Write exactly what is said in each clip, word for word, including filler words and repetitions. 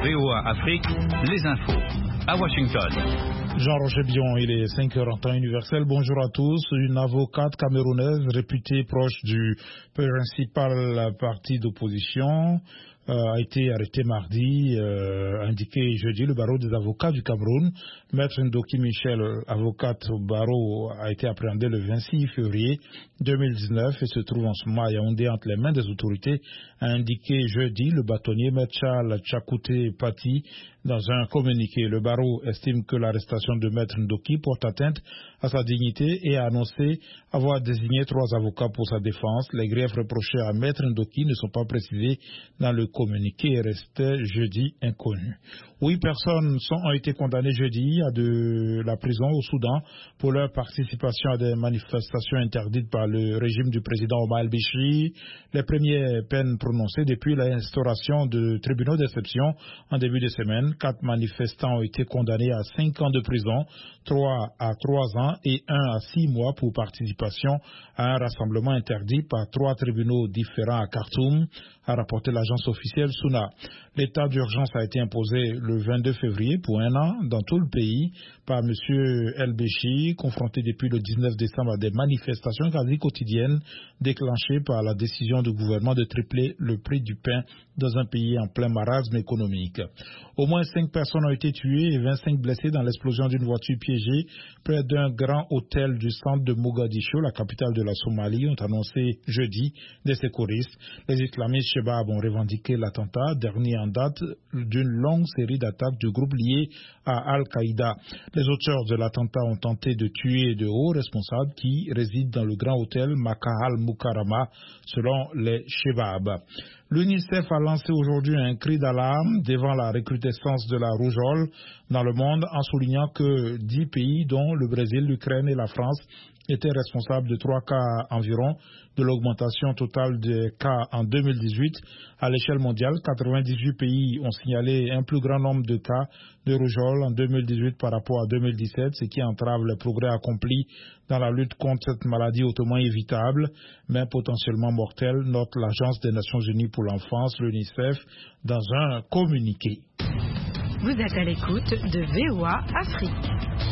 V O A Afrique, les infos. À Washington. Jean-Roger Bion, il est cinq heures en temps universel. Bonjour à tous. Une avocate camerounaise réputée proche du principal parti d'opposition euh, a été arrêtée mardi, euh, indiqué jeudi. Le barreau des avocats du Cameroun, Maître Ndoki Michel, avocate au barreau, a été appréhendé le vingt-six février deux mille dix-neuf et se trouve en ce moment à Yaoundé entre les mains des autorités, a indiqué jeudi le bâtonnier Maître Charles Tchakouté Pati dans un communiqué. Le barreau estime que l'arrestation de Maître Ndoki porte atteinte à sa dignité et a annoncé avoir désigné trois avocats pour sa défense. Les griefs reprochés à Maître Ndoki ne sont pas précisés dans le communiqué et restaient jeudi inconnus. Huit personnes sont, ont été condamnées jeudi à de la prison au Soudan pour leur participation à des manifestations interdites par le régime du président Omar el-Béchir. Les premières peines prononcées depuis l'instauration de tribunaux d'exception en début de semaine. Quatre manifestants ont été condamnés à cinq ans de prison, trois à trois ans et un à six mois pour participation à un rassemblement interdit par trois tribunaux différents à Khartoum, a rapporté l'agence officielle SUNA. L'état d'urgence a été imposé le vingt-deux février pour un an dans tout le pays par M. El-Béchir, confronté depuis le dix-neuf décembre à des manifestations quasi quotidiennes déclenchées par la décision du gouvernement de tripler le prix du pain dans un pays en plein marasme économique. Au moins cinq personnes ont été tuées et vingt-cinq blessées dans l'explosion d'une voiture piégée près d'un grand hôtel du centre de Mogadiscio, la capitale de la Somalie, ont annoncé jeudi des secouristes. Les islamistes Chebab ont revendiqué l'attentat, dernier en date d'une longue série d'attaques du groupe lié à Al-Qaïda. Les auteurs de l'attentat ont tenté de tuer de hauts responsables qui résident dans le grand hôtel Maka al-Mukarrama, selon les Chebab. L'UNICEF a lancé aujourd'hui un cri d'alarme devant la recrudescence de la rougeole dans le monde en soulignant que dix pays, dont le Brésil, l'Ukraine et la France, étaient responsables de trois cas environ de l'augmentation totale des cas en deux mille dix-huit. À l'échelle mondiale, quatre-vingt-dix-huit pays ont signalé un plus grand nombre de cas de rougeole en deux mille dix-huit par rapport à deux mille dix-sept, ce qui entrave les progrès accomplis dans la lutte contre cette maladie hautement évitable, mais potentiellement mortelle, note l'Agence des Nations Unies pour l'enfance, l'UNICEF, dans un communiqué. Vous êtes à l'écoute de V O A Afrique.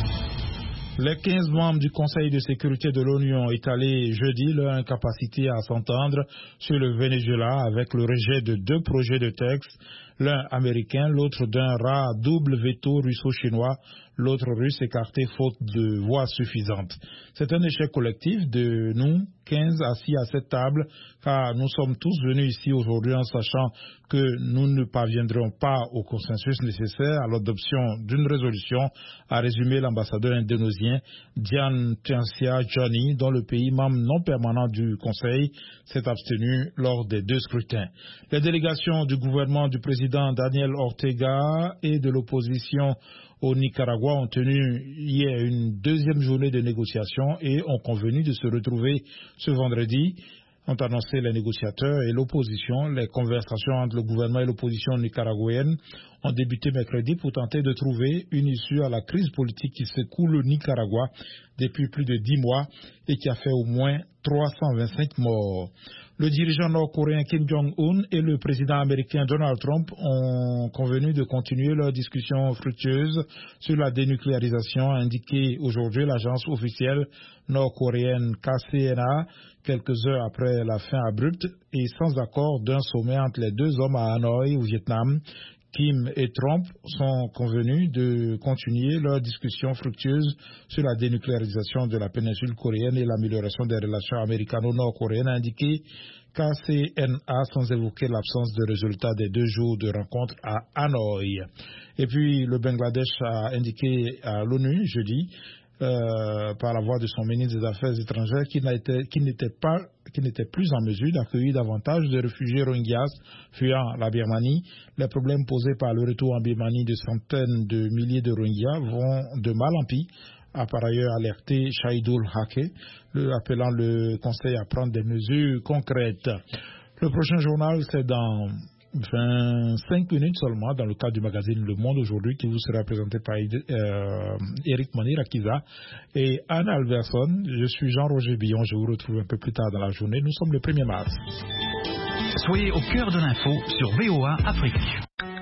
Les quinze membres du Conseil de sécurité de l'ONU ont étalé jeudi leur incapacité à s'entendre sur le Venezuela avec le rejet de deux projets de texte, l'un américain, l'autre d'un rare double veto russo-chinois, l'autre russe écarté faute de voix suffisantes. C'est un échec collectif de nous, quinze assis à cette table, car nous sommes tous venus ici aujourd'hui en sachant que nous ne parviendrons pas au consensus nécessaire à l'adoption d'une résolution, a résumé l'ambassadeur indonésien Dian Tianxia Johnny, dont le pays membre non permanent du Conseil s'est abstenu lors des deux scrutins. Les délégations du gouvernement du président Daniel Ortega et de l'opposition au Nicaragua ont tenu hier une deuxième journée de négociation et ont convenu de se retrouver ce vendredi, ont annoncé les négociateurs et l'opposition. Les conversations entre le gouvernement et l'opposition nicaraguayenne ont débuté mercredi pour tenter de trouver une issue à la crise politique qui secoue le Nicaragua depuis plus de dix mois et qui a fait au moins trois cent vingt-cinq morts. Le dirigeant nord-coréen Kim Jong-un et le président américain Donald Trump ont convenu de continuer leur discussion fructueuse sur la dénucléarisation, a indiqué aujourd'hui l'agence officielle nord-coréenne K C N A, quelques heures après la fin abrupte et sans accord d'un sommet entre les deux hommes à Hanoï, au Vietnam. Kim et Trump sont convenus de continuer leur discussion fructueuse sur la dénucléarisation de la péninsule coréenne et l'amélioration des relations américano-nord-coréennes, a indiqué K C N A sans évoquer l'absence de résultats des deux jours de rencontre à Hanoï. Et puis le Bangladesh a indiqué à l'ONU jeudi Euh, par la voix de son ministre des Affaires étrangères qui n'était, qui n'était pas, qui n'était plus en mesure d'accueillir davantage de réfugiés Rohingyas fuyant la Birmanie. Les problèmes posés par le retour en Birmanie de centaines de milliers de Rohingyas vont de mal en pis, a par ailleurs alerté Shahidul Haque, appelant le Conseil à prendre des mesures concrètes. Le prochain journal, c'est dans vingt-cinq minutes seulement, dans le cadre du magazine Le Monde aujourd'hui, qui vous sera présenté par euh, Eric Manirakiza et Anne Alverson. Je suis Jean-Roger Bion, je vous retrouve un peu plus tard dans la journée. Nous sommes le premier mars. Soyez au cœur de l'info sur V O A Afrique.